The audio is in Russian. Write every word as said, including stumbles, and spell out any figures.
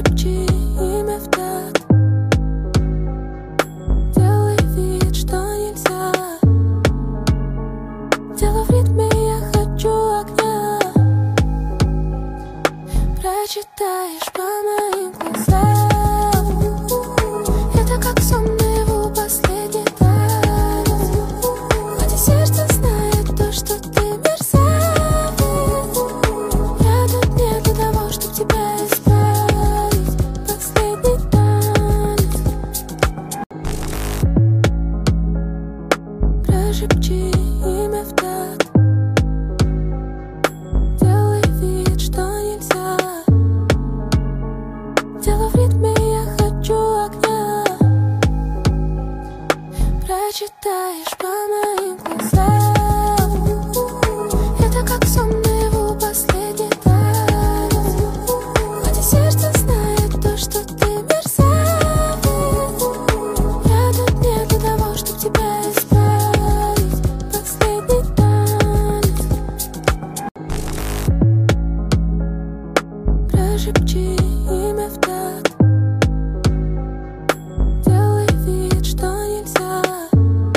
Прошепчи имя в такт. Делай вид, что нельзя. Дело в ритме, я хочу огня. Прочитаешь по моим глазам. Это как сон наяву, последний танец. Хоть и сердце знает то, что ты мерзавец. Я тут не для того, чтоб тебя исправить. Последний танец. Прошепчи имя в такт. Делай вид, что нельзя. Дело в ритме, я хочу огня. Прочитаешь